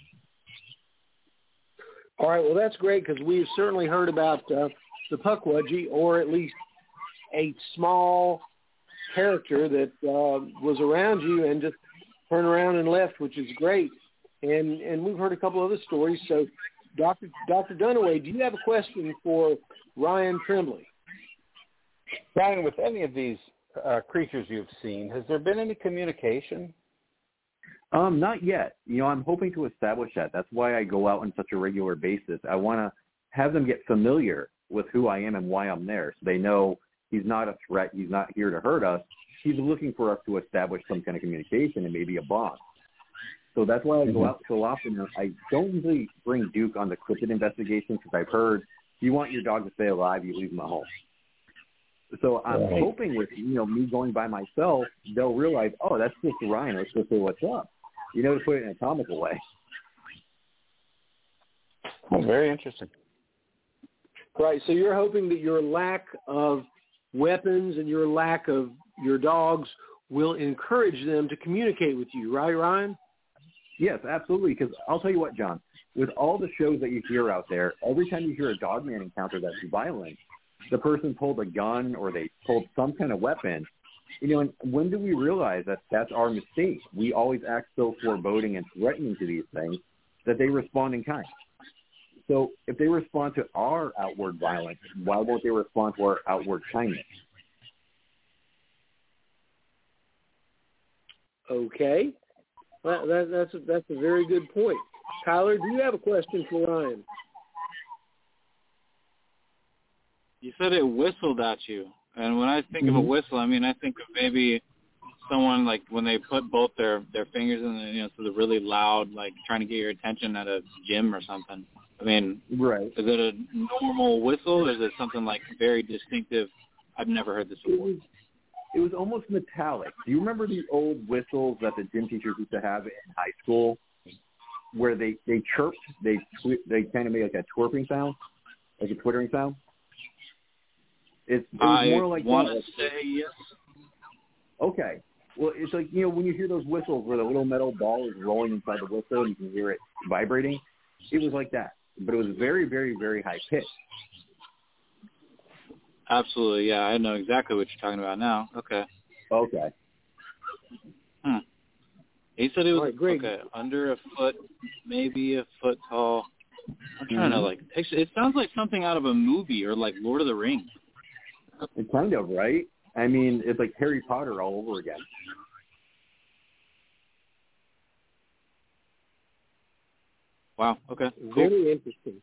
All right, well, that's great because we've certainly heard about uh, the Pukwudgie, or at least a small character that uh, was around you and just turned around and left, which is great. And and we've heard a couple other stories. So, Doctor Doctor Dunaway, do you have a question for Ryan Tremblay? Ryan, with any of these uh, creatures you've seen, has there been any communication? Um, not yet. You know, I'm hoping to establish that. That's why I go out on such a regular basis. I want to have them get familiar with who I am and why I'm there, so they know he's not a threat. He's not here to hurt us. He's looking for us to establish some kind of communication and maybe a bond. So that's why I go out so often. I don't usually bring Duke on the cryptid investigations because I've heard if you want your dog to stay alive, you leave him at home. So I'm Right. hoping with, you know, me going by myself, they'll realize, oh, that's just Ryan. Let's just say what's up. You know, to put it in a comical way. Oh, very interesting. Right, so you're hoping that your lack of weapons and your lack of your dogs will encourage them to communicate with you, right, Ryan? Yes, absolutely. Because I'll tell you what, John, with all the shows that you hear out there, every time you hear a dogman encounter that's violent, the person pulled a gun or they pulled some kind of weapon. You know, and when do we realize that that's our mistake? We always act so foreboding and threatening to these things that they respond in kind. So if they respond to our outward violence, why won't they respond to our outward kindness? Okay. Well, that, that's, a, that's a very good point. Tyler, do you have a question for Ryan? You said it whistled at you. And when I think Mm-hmm. of a whistle, I mean, I think of maybe someone like when they put both their, their fingers in the, you know, so they're really loud, like trying to get your attention at a gym or something. I mean, Right. is it a normal whistle or is it something like very distinctive? I've never heard this It before. was, it was almost metallic. Do you remember the old whistles that the gym teachers used to have in high school where they, they chirped, they twi- they kind of made like a twerping sound, like a twittering sound? It's, it was I more like want that. to say yes. Okay. Well, it's like, you know, when you hear those whistles where the little metal ball is rolling inside the whistle and you can hear it vibrating, it was like that. But it was very, very, very high pitched. Absolutely, yeah. I know exactly what you're talking about now. Okay. Okay. Hmm. He said it was All right, great. okay, under a foot, maybe a foot tall. I'm trying to Mhm. like picture. It sounds like something out of a movie or like Lord of the Rings. It's kind of, right? I mean, it's like Harry Potter all over again. Wow. Okay. Cool. Very interesting.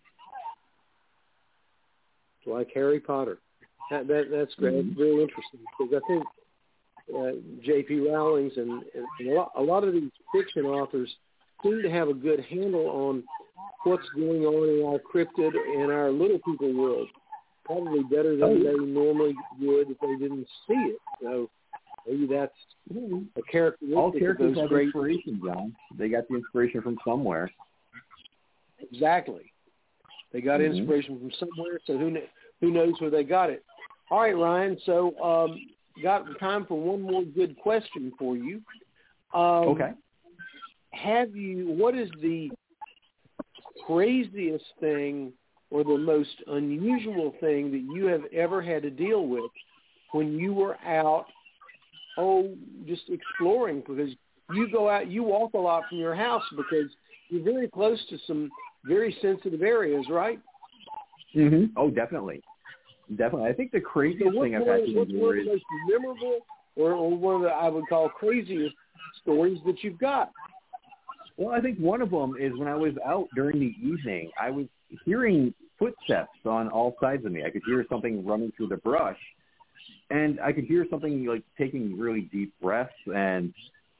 Like Harry Potter. That, that That's great. Mm-hmm. That's very interesting because I think uh, J P. Rowling's and, and a, lot, a lot of these fiction authors seem to have a good handle on what's going on in our cryptid and our little people world. Probably better than Oh, yeah. they normally would if they didn't see it. So maybe that's a characteristic All of characters those have great. inspiration, John. They got the inspiration from somewhere. Exactly. They got Mhm. inspiration from somewhere, so who kn- who knows where they got it. All right, Ryan, so um, got time for one more good question for you. Um, Okay. Have you, what is the craziest thing or the most unusual thing that you have ever had to deal with when you were out, oh, just exploring? Because you go out, you walk a lot from your house because you're very close to some very sensitive areas, right? Mm-hmm. Oh, definitely. Definitely. I think the craziest So what's thing I've one, had to what's endure one of is the most memorable or, or one of the, I would call, craziest stories that you've got? Well, I think one of them is when I was out during the evening, I was hearing footsteps on all sides of me. I could hear something running through the brush, and I could hear something like taking really deep breaths and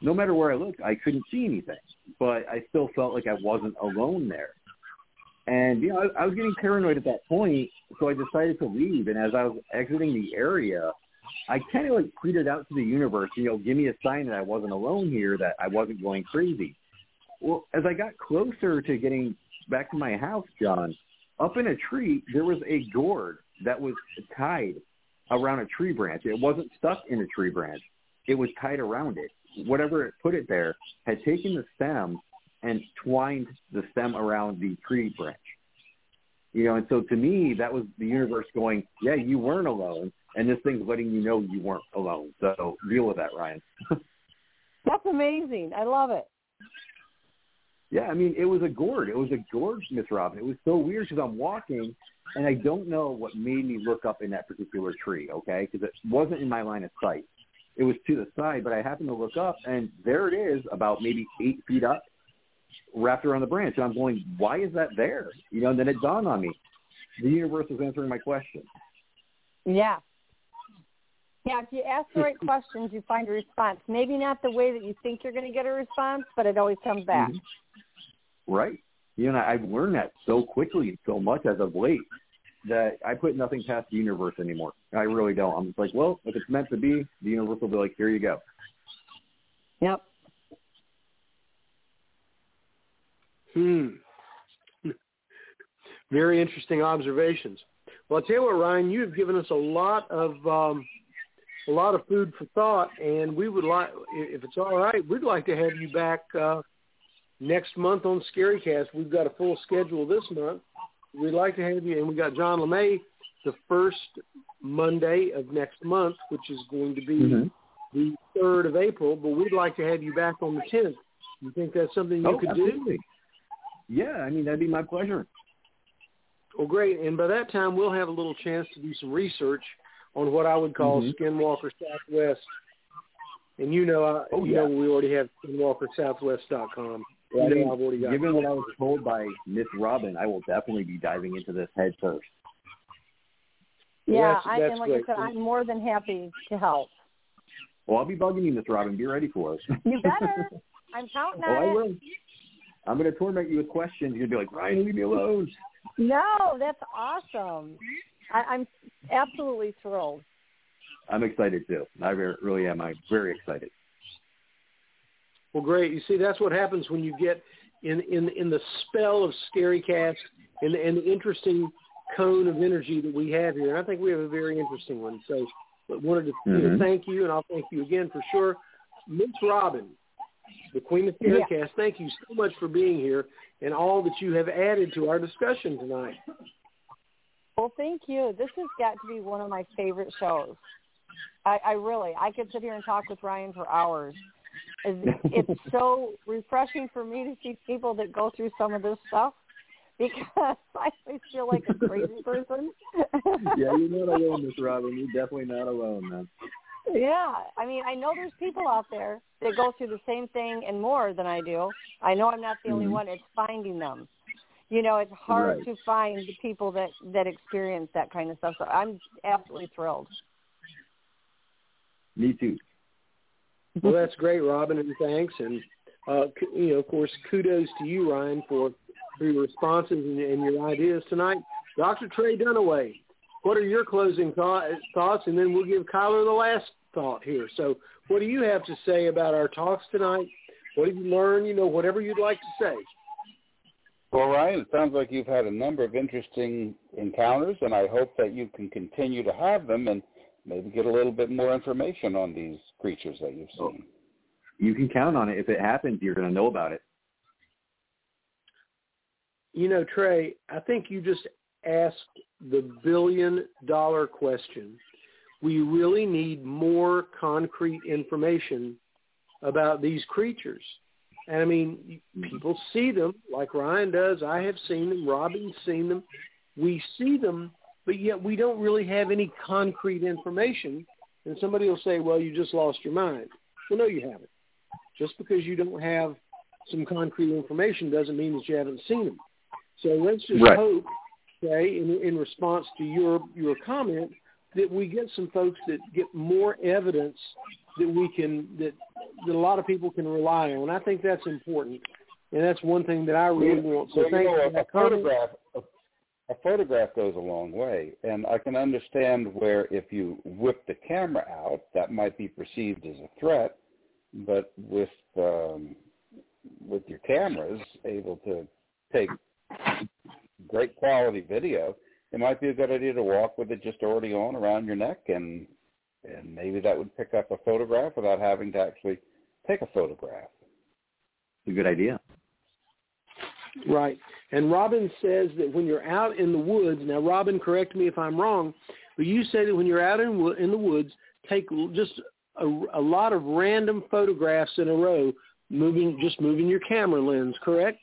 no matter where I looked, I couldn't see anything. But I still felt like I wasn't alone there. And, you know, I, I was getting paranoid at that point, so I decided to leave. And as I was exiting the area, I kind of, like, tweeted out to the universe, you know, give me a sign that I wasn't alone here, that I wasn't going crazy. Well, as I got closer to getting back to my house, John, up in a tree, there was a gourd that was tied around a tree branch. It wasn't stuck in a tree branch. It was tied around it. Whatever it put it there had taken the stem and twined the stem around the tree branch. You know, and so to me, that was the universe going, yeah, you weren't alone, and this thing's letting you know you weren't alone. So deal with that, Ryan. That's amazing. I love it. Yeah, I mean, it was a gourd. It was a gourd, Miss Robin. It was so weird because I'm walking, and I don't know what made me look up in that particular tree, okay, because it wasn't in my line of sight. It was to the side, but I happened to look up, and there it is, about maybe eight feet up, wrapped around the branch. And I'm going, why is that there? You know, and then it dawned on me. The universe was answering my question. Yeah. Yeah, if you ask the right questions, you find a response. Maybe not the way that you think you're going to get a response, but it always comes back. Mm-hmm. Right. You know, I've learned that so quickly and so much as of late that I put nothing past the universe anymore. I really don't. I'm just like, well, if it's meant to be, the universe will be like, here you go. Yep. Hmm. Very interesting observations. Well, I'll tell you what, Ryan, you have given us a lot of um, a lot of food for thought, and we would like, if it's all right, we'd like to have you back uh, next month on ScaryCast. We've got a full schedule this month. We'd like to have you, and we got John LeMay the first Monday of next month, which is going to be mm-hmm. the third of April, but we'd like to have you back on the tenth. You think that's something you oh, could absolutely. do? Yeah, I mean, that'd be my pleasure. Well, great. And by that time, we'll have a little chance to do some research on what I would call mm-hmm. Skinwalker Southwest. And you know, I, oh, you yeah. know we already have skinwalker southwest dot com. Well, you I mean, know I've already got given it. what I was told by Miss Robin, I will definitely be diving into this head first. Yeah, well, that's, I, that's and like great. I said, I'm more than happy to help. Well, I'll be bugging you, Miss Robin. Be ready for us. You better. I'm counting on oh, I it. will. I'm going to torment you with questions. You're going to be like, Ryan, leave me alone. No, that's awesome. I, I'm absolutely thrilled. I'm excited, too. I really am. I'm very excited. Well, great. You see, that's what happens when you get in, in, in the spell of ScaryCast and, and the interesting cone of energy that we have here. And I think we have a very interesting one. So I wanted to mm-hmm. you know, thank you, and I'll thank you again for sure. Miss Robin, the Queen of ScaryCast, yeah. thank you so much for being here and all that you have added to our discussion tonight. Well, thank you. This has got to be one of my favorite shows. I, I really, I could sit here and talk with Ryan for hours. It's so refreshing for me to see people that go through some of this stuff because I always feel like a crazy person. Yeah, you're not alone, Miss Robin. You're definitely not alone, man. Yeah, I mean, I know there's people out there that go through the same thing and more than I do. I know I'm not the only mm-hmm. one. It's finding them. You know, it's hard right. to find the people that, that experience that kind of stuff. So I'm absolutely thrilled. Me too. Well, that's great, Robin, and thanks. And, uh, you know, of course, kudos to you, Ryan, for, for your responses and, and your ideas tonight. Doctor Trey Dunaway, what are your closing thought, thoughts? And then we'll give Kyler the last thought here. So what do you have to say about our talks tonight? What did you learn? You know, whatever you'd like to say. Well, Ryan, it sounds like you've had a number of interesting encounters, and I hope that you can continue to have them and maybe get a little bit more information on these creatures that you've seen. You can count on it. If it happens, you're going to know about it. You know, Trey, I think you just asked the billion-dollar question. We really need more concrete information about these creatures. And, I mean, people see them like Ryan does. I have seen them. Robin's seen them. We see them, but yet we don't really have any concrete information. And somebody will say, well, you just lost your mind. Well, no, you haven't. Just because you don't have some concrete information doesn't mean that you haven't seen them. So let's just right. hope, okay, in, in response to your, your comment, that we get some folks that get more evidence that we can, that that a lot of people can rely on. I think that's important, and that's one thing that I really want. So well, thank you know, you a, for that a photograph. A, a photograph goes a long way, and I can understand where if you whip the camera out, that might be perceived as a threat. But with um, with your cameras able to take great quality video, it might be a good idea to walk with it just already on around your neck, and and maybe that would pick up a photograph without having to actually take a photograph. It's a good idea. Right. And Robin says that when you're out in the woods, now Robin, correct me if I'm wrong, but you say that when you're out in, in the woods, take just a, a lot of random photographs in a row, moving just moving your camera lens, correct?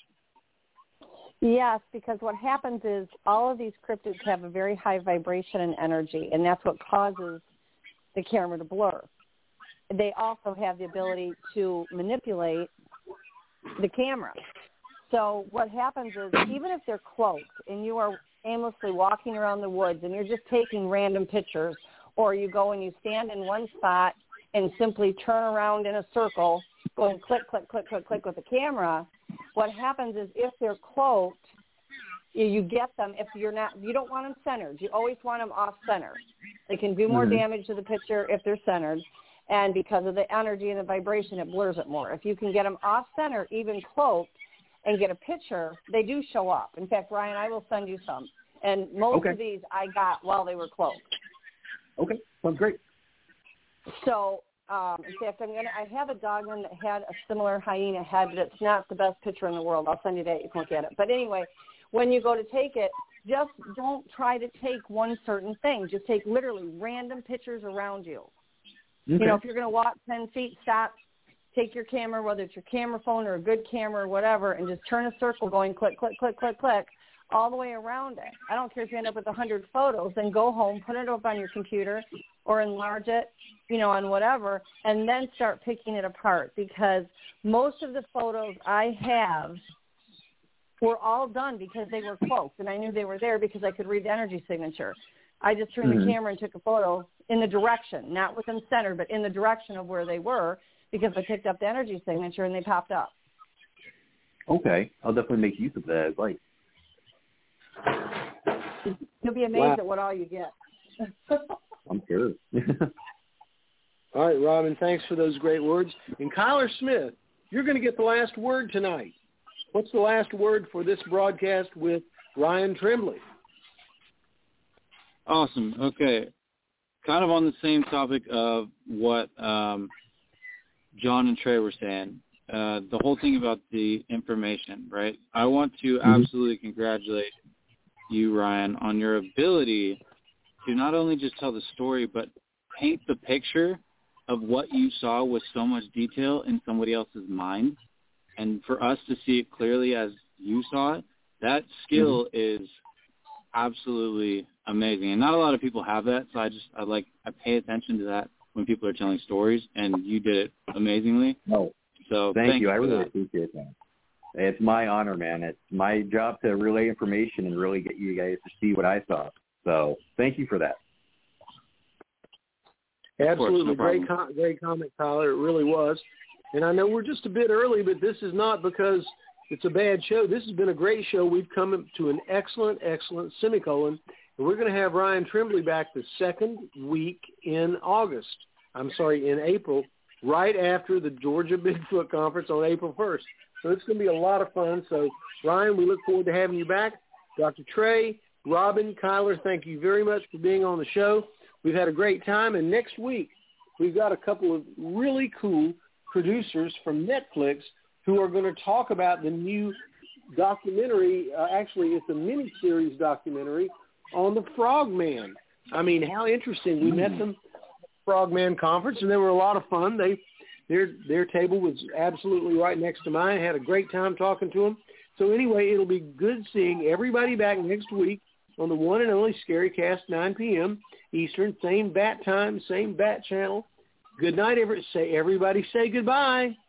Yes, because what happens is all of these cryptids have a very high vibration and energy, and that's what causes the camera to blur. They also have the ability to manipulate the camera. So what happens is even if they're cloaked and you are aimlessly walking around the woods and you're just taking random pictures, or you go and you stand in one spot and simply turn around in a circle, going click, click, click, click, click with the camera, what happens is if they're cloaked, you, you get them if you're not, you don't want them centered. You always want them off-center. They can do more mm-hmm. damage to the picture if they're centered, and because of the energy and the vibration, it blurs it more. If you can get them off-center, even cloaked, and get a picture, they do show up. In fact, Ryan, I will send you some. And most okay. of these I got while they were cloaked. Okay, sounds great. So, um, in fact, I'm gonna. I have a dogman that had a similar hyena head, but it's not the best picture in the world. I'll send you that. You can look at it. But anyway, when you go to take it, just don't try to take one certain thing. Just take literally random pictures around you. Okay. You know, if you're going to walk ten feet, stop, take your camera, whether it's your camera phone or a good camera or whatever, and just turn a circle going click, click, click, click, click, all the way around it. I don't care if you end up with one hundred photos, then go home, put it up on your computer or enlarge it, you know, on whatever, and then start picking it apart, because most of the photos I have were all done because they were cloaked, and I knew they were there because I could read the energy signature. I just turned mm-hmm. the camera and took a photo in the direction, not with them centered, but in the direction of where they were, because I picked up the energy signature and they popped up. Okay. I'll definitely make use of that advice. You'll be amazed wow. at what all you get. I'm sure. All right, Robin, thanks for those great words. And Kyler Smith, you're going to get the last word tonight. What's the last word for this broadcast with Ryan Tremblay? Awesome. Okay. Kind of on the same topic of what um, John and Trey were saying, uh, the whole thing about the information, right? I want to mm-hmm. absolutely congratulate you, Ryan, on your ability to not only just tell the story, but paint the picture of what you saw with so much detail in somebody else's mind. And for us to see it clearly as you saw it, that skill mm-hmm. is absolutely amazing. And not a lot of people have that, so I just, I like, I pay attention to that when people are telling stories, and you did it amazingly. No. So thank, thank you. you I really that. appreciate that. It's my honor, man. It's my job to relay information and really get you guys to see what I saw. So thank you for that. Absolutely. Course, no great, com- great comment, Tyler. It really was. And I know we're just a bit early, but this is not because it's a bad show. This has been a great show. We've come to an excellent, excellent semicolon. And we're going to have Ryan Tremblay back the second week in August. I'm sorry, in April, right after the Georgia Bigfoot Conference on April first. So it's going to be a lot of fun. So, Ryan, we look forward to having you back. Doctor Trey, Robin, Kyler, thank you very much for being on the show. We've had a great time. And next week, we've got a couple of really cool producers from Netflix who are going to talk about the new documentary. Uh, actually, it's a mini-series documentary on the Frogman. I mean, how interesting. We met them at the Frogman Conference, and they were a lot of fun. They Their their table was absolutely right next to mine. I had a great time talking to them. So anyway, it'll be good seeing everybody back next week on the one and only ScaryCast, nine p.m. Eastern, same bat time, same bat channel. Good night, every, say everybody say goodbye.